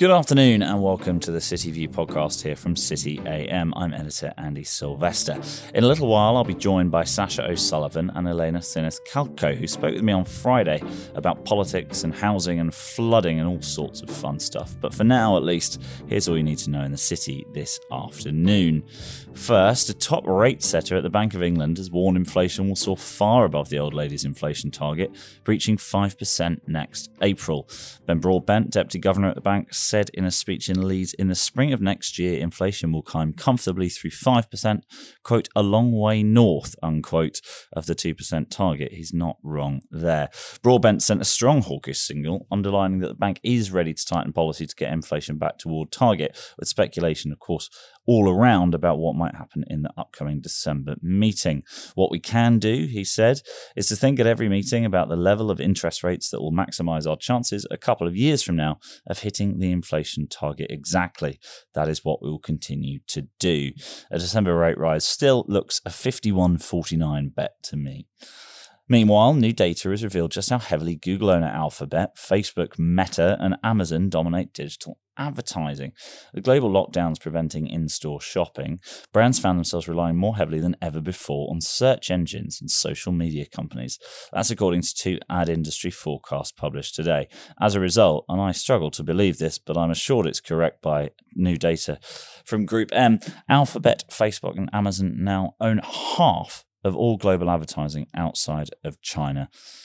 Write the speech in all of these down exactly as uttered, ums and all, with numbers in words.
Good afternoon and welcome to the City View podcast here from City A M. I'm editor Andy Sylvester. In a little while, I'll be joined by Sasha O'Sullivan and Elena Sinis-Calco, who spoke with me on Friday about politics and housing and flooding and all sorts of fun stuff. But for now, at least, here's all you need to know in the city this afternoon. First, a top rate setter at the Bank of England has warned inflation will soar far above the old lady's inflation target, reaching five percent next April. Ben Broadbent, Deputy Governor at the bank, said in a speech in Leeds, in the spring of next year, inflation will climb comfortably through five percent, quote, a long way north, unquote, of the two percent target. He's not wrong there. Broadbent sent a strong hawkish signal, underlining that the bank is ready to tighten policy to get inflation back toward target, with speculation, of course, all around about what might happen in the upcoming December meeting. What we can do, he said, is to think at every meeting about the level of interest rates that will maximise our chances a couple of years from now of hitting the inflation target exactly. That is what we will continue to do. A December rate rise still looks a fifty-one forty-nine bet to me. Meanwhile, new data has revealed just how heavily Google own Alphabet, Facebook, Meta and Amazon dominate digital advertising. The global lockdowns preventing in-store shopping, brands found themselves relying more heavily than ever before on search engines and social media companies. That's according to two ad industry forecasts published today. As a result, and I struggle to believe this, but I'm assured it's correct by new data from Group M, Alphabet, Facebook and Amazon now own half of all global advertising outside of China.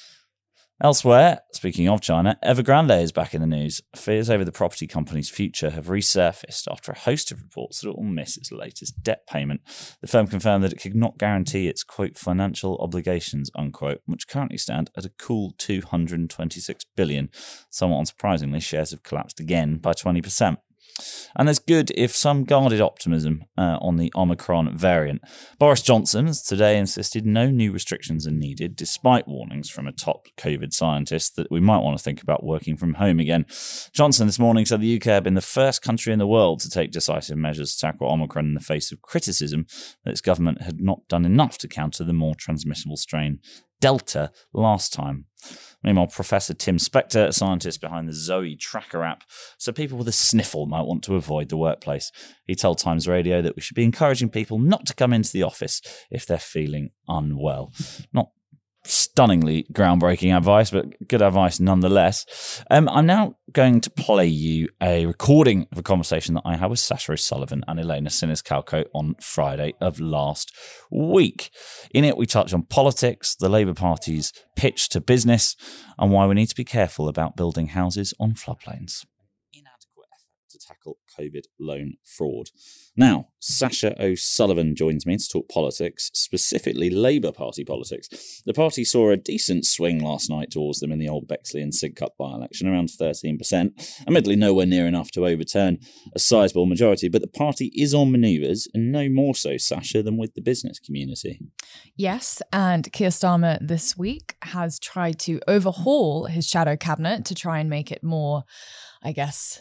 Elsewhere, speaking of China, Evergrande is back in the news. Fears over the property company's future have resurfaced after a host of reports that it will miss its latest debt payment. The firm confirmed that it could not guarantee its, quote, financial obligations, unquote, which currently stand at a cool two hundred twenty-six billion dollars. Somewhat unsurprisingly, shares have collapsed again by twenty percent. And there's good, if some guarded optimism uh, on the Omicron variant. Boris Johnson has today insisted no new restrictions are needed, despite warnings from a top COVID scientist that we might want to think about working from home again. Johnson this morning said the U K had been the first country in the world to take decisive measures to tackle Omicron in the face of criticism that its government had not done enough to counter the more transmissible strain Delta last time. Meanwhile, Professor Tim Spector, a scientist behind the Zoe tracker app, so people with a sniffle might want to avoid the workplace. He told Times Radio that we should be encouraging people not to come into the office if they're feeling unwell. Not stunningly groundbreaking advice, but good advice nonetheless. Um, I'm now going to play you a recording of a conversation that I had with Sasha O'Sullivan and Elena Sinis-Calco on Friday of last week. In it, we touch on politics, the Labour Party's pitch to business, and why we need to be careful about building houses on floodplains. Inadequate effort to tackle COVID loan fraud. Now, Sasha O'Sullivan joins me to talk politics, specifically Labour Party politics. The party saw a decent swing last night towards them in the old Bexley and Sidcup by-election, around thirteen percent. Admittedly, nowhere near enough to overturn a sizable majority, but the party is on manoeuvres, and no more so, Sasha, than with the business community. Yes, and Keir Starmer this week has tried to overhaul his shadow cabinet to try and make it more, I guess,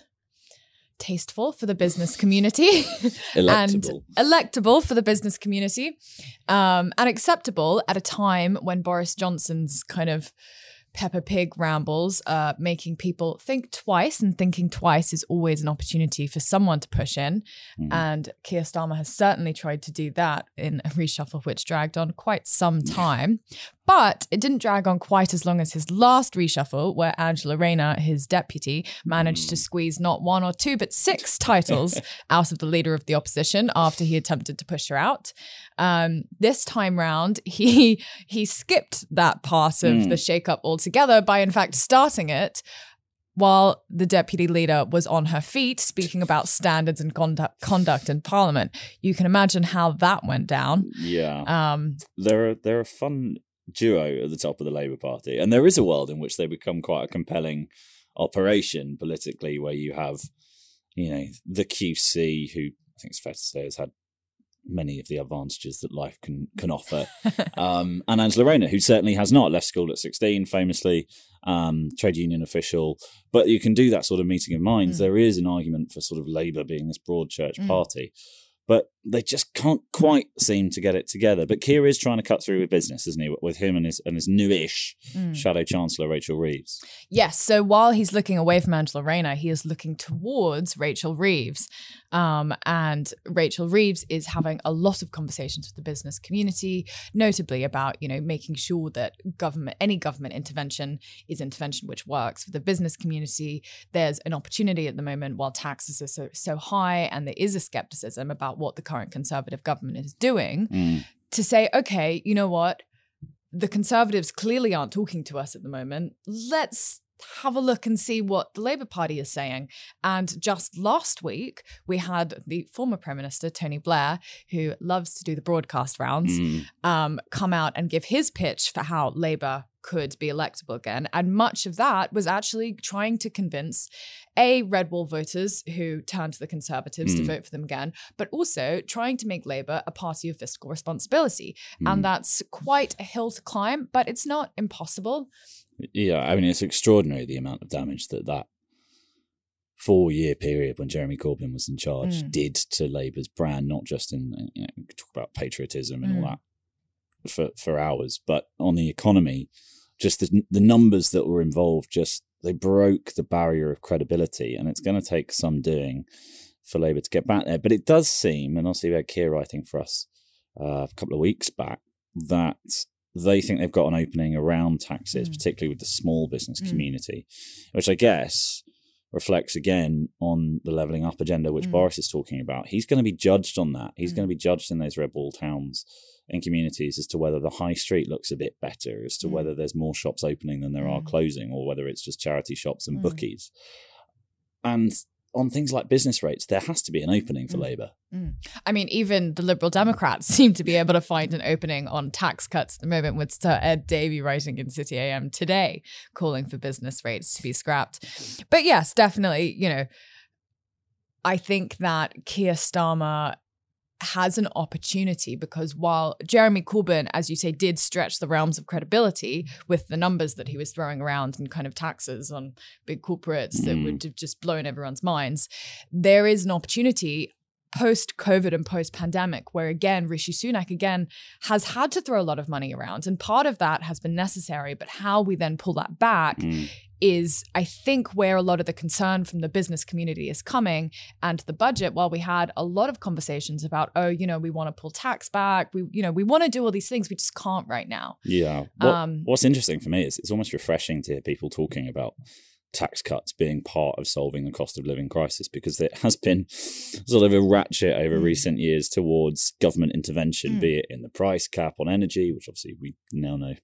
tasteful for the business community Electable. and electable for the business community um, and acceptable at a time when Boris Johnson's kind of Peppa Pig rambles uh, making people think twice, and thinking twice is always an opportunity for someone to push in. Mm. And Keir Starmer has certainly tried to do that in a reshuffle which dragged on quite some time. But it didn't drag on quite as long as his last reshuffle, where Angela Rayner, his deputy, managed to squeeze not one or two, but six titles out of the leader of the opposition after he attempted to push her out. Um, this time round, he he skipped that part of mm. the shake-up altogether by, in fact, starting it while the deputy leader was on her feet speaking about standards and conduct, conduct in Parliament. You can imagine how that went down. Yeah. Um, they're, a, they're a fun duo at the top of the Labour Party. And there is a world in which they become quite a compelling operation politically, where you have, you know, the Q C, who I think it's fair to say has had many of the advantages that life can can offer. um, and Angela Rayner, who certainly has not, left school at sixteen, famously, um, trade union official. But you can do that sort of meeting of minds. Mm. There is an argument for sort of Labour being this broad church mm. party. But they just can't quite seem to get it together. But Keir is trying to cut through with business, isn't he? With him and his and his newish mm. Shadow Chancellor, Rachel Reeves. Yes. So while he's looking away from Angela Rayner, he is looking towards Rachel Reeves. Um, and Rachel Reeves is having a lot of conversations with the business community, notably about, you know, making sure that government, any government intervention is intervention which works for the business community. There's an opportunity at the moment while taxes are so, so high and there is a skepticism about what the current Conservative government is doing mm. to say, okay, you know what? The Conservatives clearly aren't talking to us at the moment. Let's have a look and see what the Labour Party is saying. And just last week, we had the former Prime Minister, Tony Blair, who loves to do the broadcast rounds, mm. um, come out and give his pitch for how Labour could be electable again. And much of that was actually trying to convince A, red wall voters who turned to the Conservatives mm. to vote for them again, but also trying to make Labour a party of fiscal responsibility. Mm. And that's quite a hill to climb, but it's not impossible. Yeah, I mean, it's extraordinary the amount of damage that that four-year period when Jeremy Corbyn was in charge mm. did to Labour's brand, not just in, you know, talk about patriotism and mm. all that for, for hours, but on the economy, just the, the numbers that were involved, just they broke the barrier of credibility, and it's going to take some doing for Labour to get back there. But it does seem, and obviously we had Keir writing for us uh, a couple of weeks back, that they think they've got an opening around taxes, mm. particularly with the small business mm. community, which I guess reflects again on the levelling up agenda, which mm. Boris is talking about. He's going to be judged on that. He's mm. going to be judged in those red wall towns and communities as to whether the high street looks a bit better, as to mm. whether there's more shops opening than there mm. are closing, or whether it's just charity shops and mm. bookies. And on things like business rates, there has to be an opening for mm. Labour. Mm. I mean, even the Liberal Democrats seem to be able to find an opening on tax cuts at the moment, with Sir Ed Davey writing in City A M today, calling for business rates to be scrapped. But yes, definitely, you know, I think that Keir Starmer has an opportunity, because while Jeremy Corbyn, as you say, did stretch the realms of credibility with the numbers that he was throwing around and kind of taxes on big corporates mm. that would have just blown everyone's minds, there is an opportunity post-COVID and post-pandemic where, again, Rishi Sunak, again, has had to throw a lot of money around. And part of that has been necessary, but how we then pull that back mm. is, I think, where a lot of the concern from the business community is coming. And the budget, while we had a lot of conversations about, oh, you know, we want to pull tax back, we, you know, we want to do all these things, we just can't right now. Yeah. What, um, what's interesting for me is it's almost refreshing to hear people talking about tax cuts being part of solving the cost of living crisis, because there has been sort of a ratchet over mm. recent years towards government intervention, mm. be it in the price cap on energy, which obviously we now know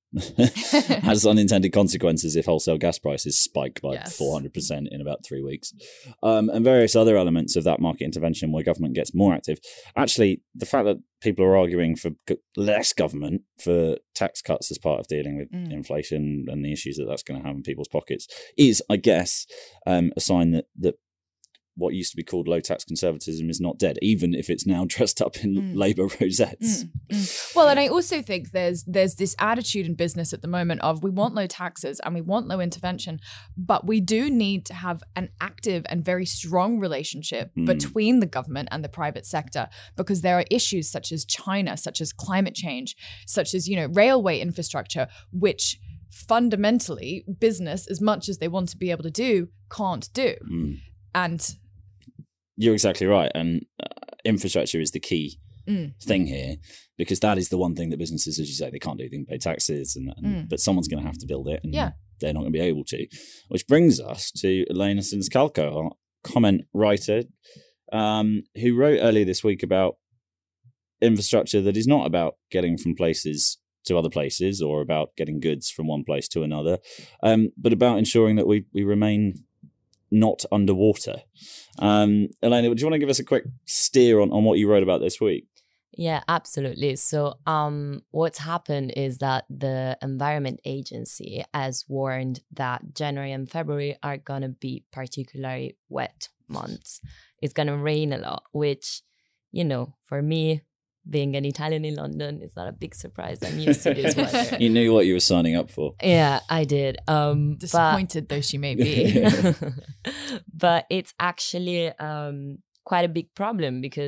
has unintended consequences if wholesale gas prices spike by yes. four hundred percent in about three weeks, um, and various other elements of that market intervention where government gets more active. Actually, the fact that people are arguing for less government, for tax cuts as part of dealing with mm. inflation and the issues that that's going to have in people's pockets is, I guess, um, a sign that, that what used to be called low tax conservatism is not dead, even if it's now dressed up in mm. Labour rosettes. Mm. Mm. Well, and I also think there's there's this attitude in business at the moment of we want low taxes and we want low intervention, but we do need to have an active and very strong relationship mm. between the government and the private sector, because there are issues such as China, such as climate change, such as, you know, railway infrastructure, which fundamentally business, as much as they want to be able to do, can't do. Mm. And you're exactly right. And uh, infrastructure is the key mm. thing here, because that is the one thing that businesses, as you say, they can't do. They can pay taxes, and, and mm. but someone's going to have to build it, and yeah. they're not going to be able to. Which brings us to Elena Siniscalco, our comment writer, um, who wrote earlier this week about infrastructure that is not about getting from places to other places or about getting goods from one place to another, um, but about ensuring that we we remain not underwater. Um, Elena, do you want to give us a quick steer on, on what you wrote about this week? Yeah, absolutely. So um, what's happened is that the Environment Agency has warned that January and February are going to be particularly wet months. It's going to rain a lot, which, you know, for me, being an Italian in London, it's not a big surprise. I'm used to this weather. You knew what you were signing up for. Yeah, I did. Um, Disappointed but, though she may be. But it's actually um, quite a big problem, because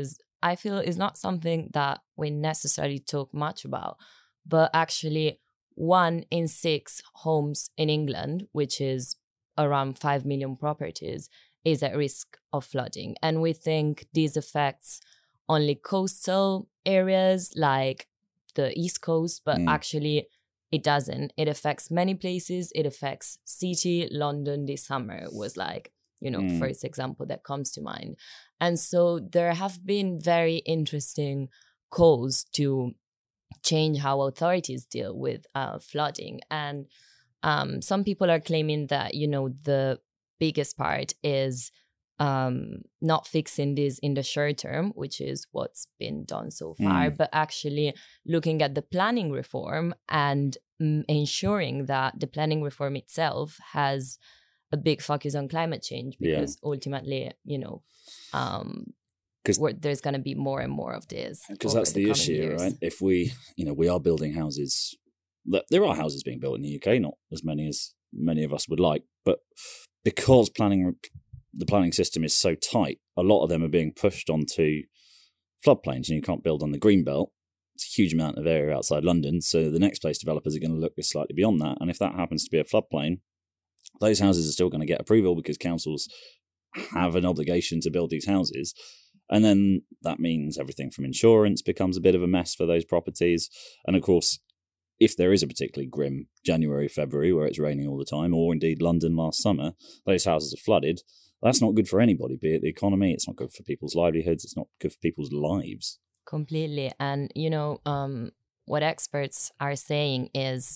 I feel is not something that we necessarily talk much about, but actually one in six homes in England, which is around five million properties, is at risk of flooding. And we think this affects only coastal areas like the East Coast, but mm. actually it doesn't. It affects many places. It affects city. London this summer was like, you know, mm. first example that comes to mind. And so there have been very interesting calls to change how authorities deal with uh, flooding. And um, some people are claiming that, you know, the biggest part is um, not fixing this in the short term, which is what's been done so far, mm. but actually looking at the planning reform and mm, ensuring that the planning reform itself has a big focus on climate change, because yeah. ultimately, you know, um, Where there's going to be more and more of this. Because that's the, the issue, years. right? If we, you know, we are building houses. There are houses being built in the U K, not as many as many of us would like, but because planning, the planning system is so tight, a lot of them are being pushed onto floodplains, and you can't build on the green belt. It's a huge amount of area outside London, so the next place developers are going to look slightly beyond that. And if that happens to be a floodplain, those houses are still going to get approval because councils have an obligation to build these houses. And then that means everything from insurance becomes a bit of a mess for those properties. And of course, if there is a particularly grim January, February, where it's raining all the time, or indeed London last summer, those houses are flooded. That's not good for anybody, be it the economy. It's not good for people's livelihoods. It's not good for people's lives. Completely. And, you know, um, what experts are saying is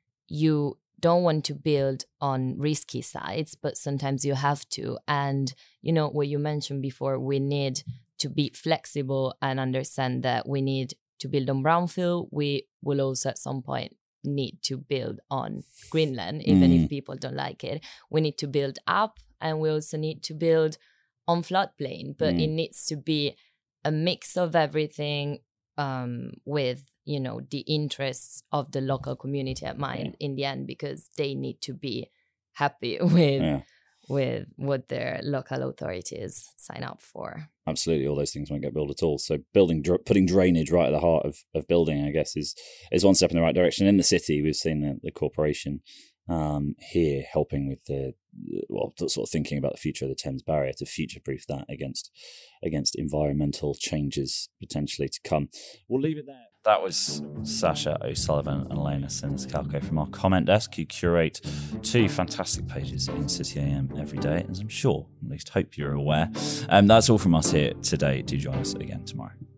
you don't want to build on risky sites, but sometimes you have to. And, you know, what you mentioned before, we need to be flexible and understand that we need to build on brownfield. We will also at some point need to build on Greenland, even mm. if people don't like it. We need to build up, and we also need to build on floodplain, but mm. it needs to be a mix of everything um, with, you know, the interests of the local community at mind yeah. in the end, because they need to be happy with yeah. with what their local authorities sign up for. Absolutely, all those things won't get built at all. So building, putting drainage right at the heart of, of building, I guess, is is one step in the right direction. In the city, we've seen the, the corporation um, here helping with the, well, sort of thinking about the future of the Thames Barrier to future-proof that against against environmental changes potentially to come. We'll leave it there. That was Sasha O'Sullivan and Elena Siniscalco from our comment desk, who curate two fantastic pages in City A M every day, as I'm sure, at least hope you're aware. And um, that's all from us here today. Do join us again tomorrow.